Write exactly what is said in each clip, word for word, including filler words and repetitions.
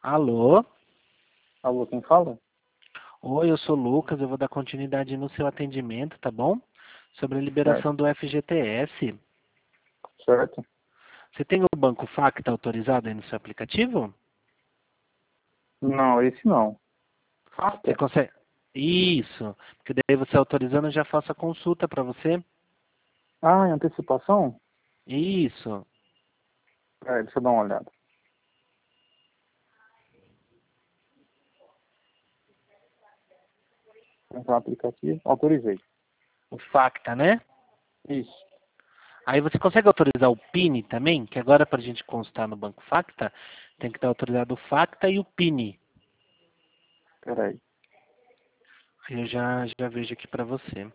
Alô? Alô, quem fala? Oi, eu sou o Lucas, eu vou dar continuidade no seu atendimento, tá bom? Sobre a Certo, liberação do F G T S. certo? Você tem o Banco Facta autorizado aí no seu aplicativo? Não, esse não. Você After? consegue? Isso, porque daí você autorizando eu já faço a consulta para você. Ah, em antecipação? Isso. É, deixa eu dar uma olhada. Entrar no aplicativo, autorizei. O Facta, né? Isso, Aí você consegue autorizar o P I N também? Que agora para a gente constar no Banco Facta, tem que estar autorizado o Facta e o P I N. peraí. Aí eu já, já vejo aqui para você.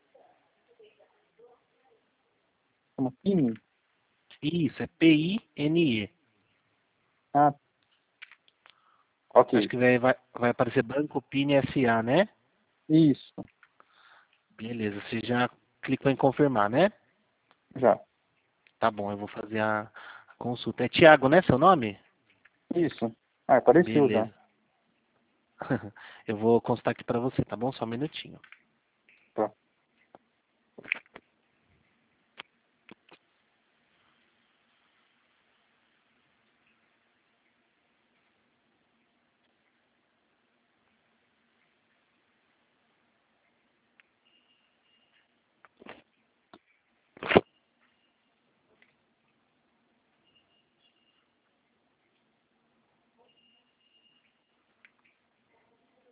Chama P I N? Isso, é P I N E. Ah, ok. Acho que vai, vai, vai aparecer Banco P I N S A, né? Isso, Beleza, você já clicou em confirmar, né? já. Tá bom, eu vou fazer a, a consulta. É Tiago, né, seu nome? Isso. Ah, apareceu já. Beleza. Eu vou constar aqui pra você, tá bom? Só um minutinho.